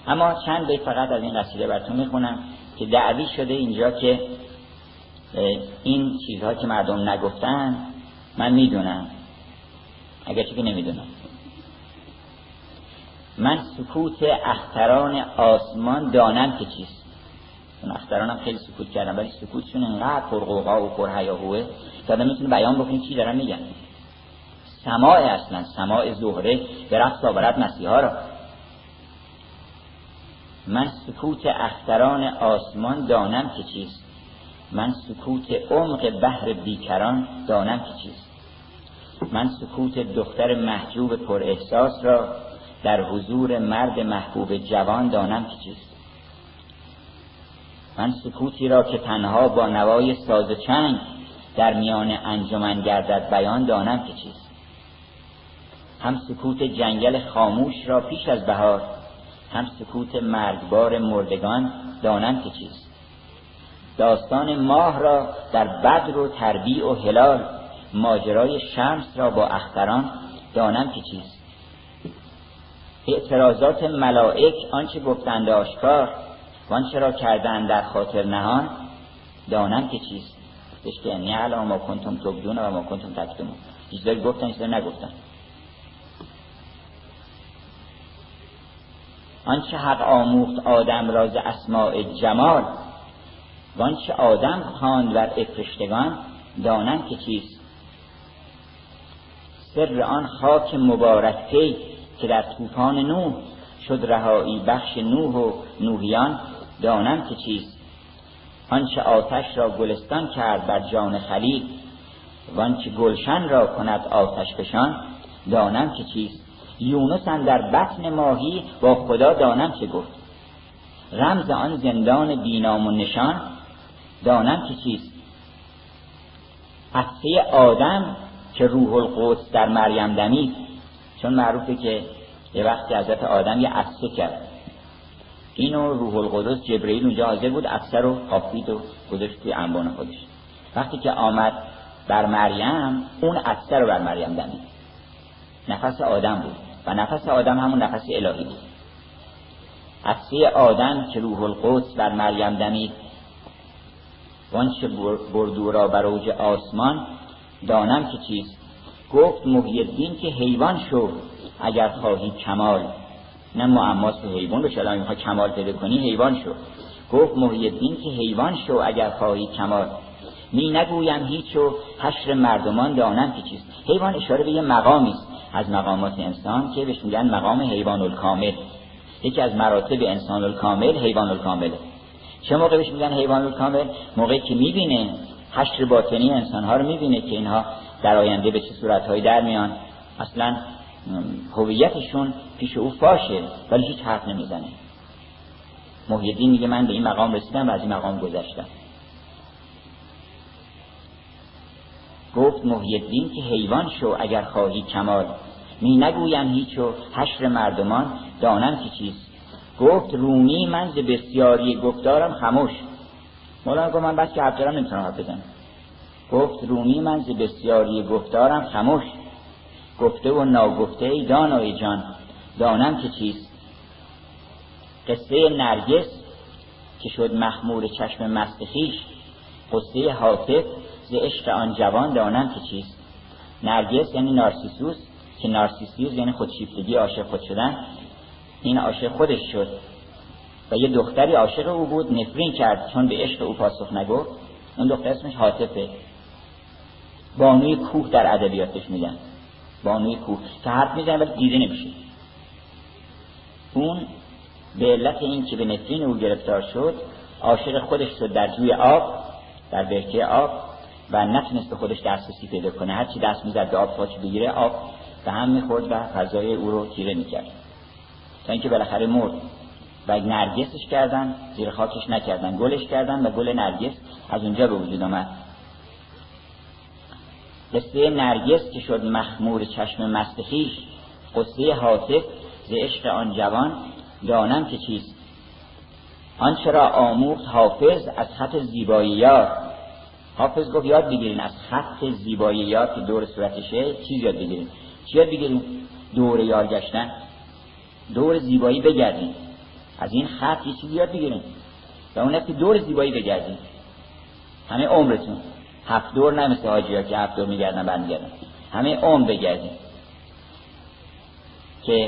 اما چند بیت فقط از این قصیده براتون میخونم که دعوی شده اینجا که این چیزها که مردم نگفتن من میدونم، اگرچه که نمیدونم. من سکوت اختران آسمان دانم که چیست. اون اختران هم خیلی سکوت کردن، ولی سکوتشون انقدر پرغوغا و پرهیاهوه که آدم میتونه بیان بکنه چی دارن میگن. سماع اصلا سماع زهره به رقص آورد مسیحا را. من سکوت اختران آسمان دانم که چیست، من سکوت عمق بحر بیکران دانم که چیست. من سکوت دختر محجوب پر احساس را در حضور مرد محبوب جوان دانم که چیست. من سکوتی را که تنها با نوای ساز چنگ در میان انجمن گردد بیان دانم که چیست. هم سکوت جنگل خاموش را پیش از بهار، هم سکوت مرگبار مردگان دانم که چیست. داستان ماه را در بدر و تربیع و هلال، ماجرای شمس را با اختران دانم که چیست. اعتراضات ملائک آنچه گفتند آشکار، وانچه را کردند در خاطر نهان دانم که چیست. که نعلم ما کنتم تبدون و ما کنتم تکتمون. چیزایی گفتن چیزایی نگفتن. آنچه حق آموخت آدم را ز اسماء جمال، وانچه آدم خواند بر افرشتگان دانم که چیست. سر آن خاک مبارک پی که در طوفان نوح شد رهایی بخش نوح و نوحیان دانم که چیست. آنچه آتش را گلستان کرد بر جان خلیل، وانچه گلشن را کند آتش فشان دانم که چیست. یونس اندر بطن ماهی با خدا دانم چه گفت، رمز آن زندان بینام و نشان دانم که چیست. عطسه آدم که روح القدس در مریم دمید، چون معروفه که یه وقتی حضرت آدم یه عطسه کرد، اینو روح القدس جبرئیل اونجا حاضر بود، عطسه رو خوابید و گذاشت توی انبان خودش. وقتی که آمد بر مریم، اون عطسه رو بر مریم دمید. نفس آدم بود و نفس آدم همون نفس الهی بود. عطسه آدم که روح القدس بر مریم دمید، وانچه بردو را بر اوج آسمان دانم که چیست. گفت محی الدین که حیوان شو اگر خواهی کمال، نه معماست به حیوان بشه، الان میخوای کمال پیدا کنی حیوان شو. گفت محی الدین که حیوان شو اگر خواهی کمال، می نگویم هیچ و حشر مردمان دانم که چیست. حیوان اشاره به یه مقامی است از مقامات انسان که بهش میگن مقام حیوان الکامل. یکی از مراتب انسان الکامل حیوان الکامله. چه موقع بهش میگن حیوان الکامل؟ موقعی که میبینه حشر باطنی انسانها رو میبینه که اینها در آینده به چه صورتهایی در میان، اصلا هویتشون پیش او فاشه ولی هیچ حرف نمیزنه. محی الدین میگه من به این مقام رسیدم و از این مقام گذشتم. گفت محی الدین که حیوان شو اگر خواهی کمال، می نگویم هیچ و حشر مردمان دانم که چیست. گفت رومی من ز بسیاری گفتارم خموش. مولانا گفت من بس که حرف دارم نمیتونم حرف بزنم. گفت رومی من ز بسیاری گفتارم خموش، گفته و ناگفته ای دانای جان دانم که چیست. قصه نرگس که شد مخمور چشم مست خویش، قصه حاطب ز عشق آن جوان دانم که چیست. نرگس یعنی نارسیسوس، که نارسیسیوس یعنی خودشیفتگی، عاشق خود شدن. این عاشق خودش شد و یه دختری عاشق او بود، نفرین کرد چون به عشق او پاسخ نگفت. اون دختر اسمش حاطبه، بانوی کوه در ادبیاتش میگن، بانوی کوه که حرف میزنه ولی دیده نمیشه. اون به علت این که به نفرین او گرفتار شد، عاشق خودش شد در جوی آب، در برکه آب، و نتونست به خودش دسترسی پیدا کنه. هرچی دست میزد به آب خودش بگیره، آب به هم میخورد و فضای او رو تیره میکرد تا اینکه بالاخره مرد. و نرگسش کردن، زیر خاکش نکردن، گلش کردن و گل نرگس از اونجا به وجود آمد. قصه نرگس که شد مخمور چشم مست خویش، قصه حاطب ز عشق آن جوان دانم که چیست. آنچه را آموخت حافظ از خط زیبایی یار. حافظ گفت یاد بگیرین از خط زیبایی یار که دور صورتشه چیز یاد بگیرین. چی یاد بگیرین؟ دور یار گشتن، دور زیبایی بگردین. از این خط یه چیزی یاد بگیرین و اون است که دور زیبایی بگردین همه عمرتون. 7 دور نه مثل حاجی‌ها که 7 دور میگردن برمیگردن، همه عمر بگردین که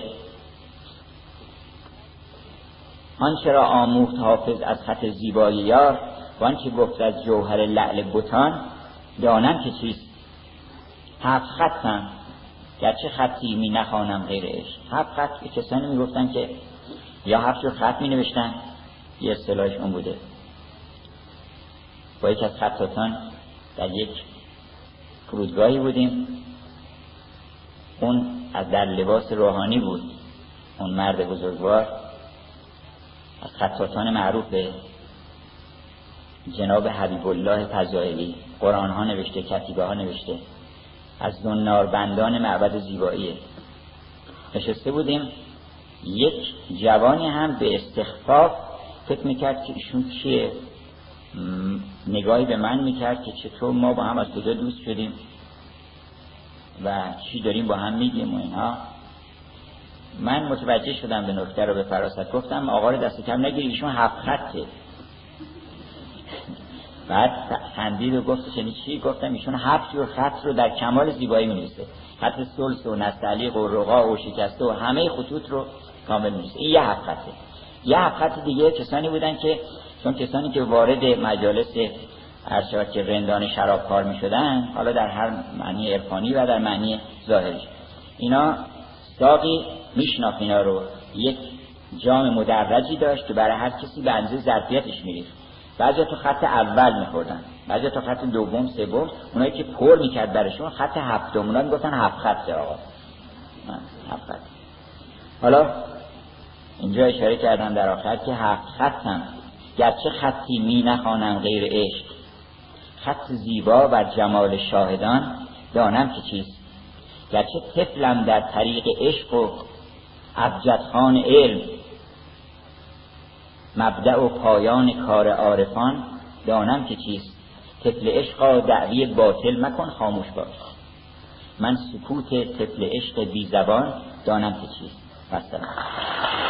آنچه را آموخت حافظ از خط زیبایی یار و آنچه گفت از جوهر لعل بتان دانم که چیست. 7 خطم گرچه خطی می نخوانم غیر عشق. 7 خط به کسانی می گفتن که یا 7 جور خط می نوشتن، یه اصطلاحش اون بوده. با یک از خطاتان در یک فرودگاهی بودیم، اون از در لباس روحانی بود، اون مرد بزرگوار از خطاتان معروف جناب حبیب الله فضائلی، قرآن ها نوشته، کتیبه ها نوشته، از زناربندان معبد زیباییه. نشسته بودیم، یک جوانی هم به استخفاف فکر میکرد که ایشون چیه، نگاهی به من میکرد که چطور ما با هم از کجا دوست شدیم و چی داریم با هم میگیم و اینها. من متوجه شدم به نکته رو به فراست، گفتم آقا رو دست کم نگیری، ایشون 7 خطه. بعد خندید و گفت چنین چی؟ گفتم ایشون 7 جور خط رو در کمال زیبایی می‌نویسه، خط سلس و نستعلیق و رقاع و شکسته و همه خطوط رو کامل می‌نویسه. این یه 7 خطه. یه 7 خط دیگه کسانی بودن که چون کسانی که وارد مجالس ارشاد که رندان شرابکار می‌شدن، حالا در هر معنی عرفانی و در معنی ظاهری، اینا ساقی میشناخت اینا رو، یک جام مدرجی داشت که برای هر کسی به اندازه ظرفیتش می‌ریخت. بعضی تو خط اول می‌خوردن، بعضی تو خط دوم، سوم، اونایی که پر می‌کرد براشون خط هفتم، اونا میگفتن 7 خطه آقا. 7 خط. حالا اینجا اشاره کردم در آخر که 7 خطم گرچه خطی می نخوانم غیر عشق، خط زیبا بر جمال شاهدان دانم که چیست. گرچه طفلم در طریق عشق و ابجدخوان علم، مبدأ و پایان کار عارفان دانم که چیست. طفل عشقا دعوی باطل مکن خاموش باش، من سکوت طفل عشق بی زبان دانم که چیست. مثلا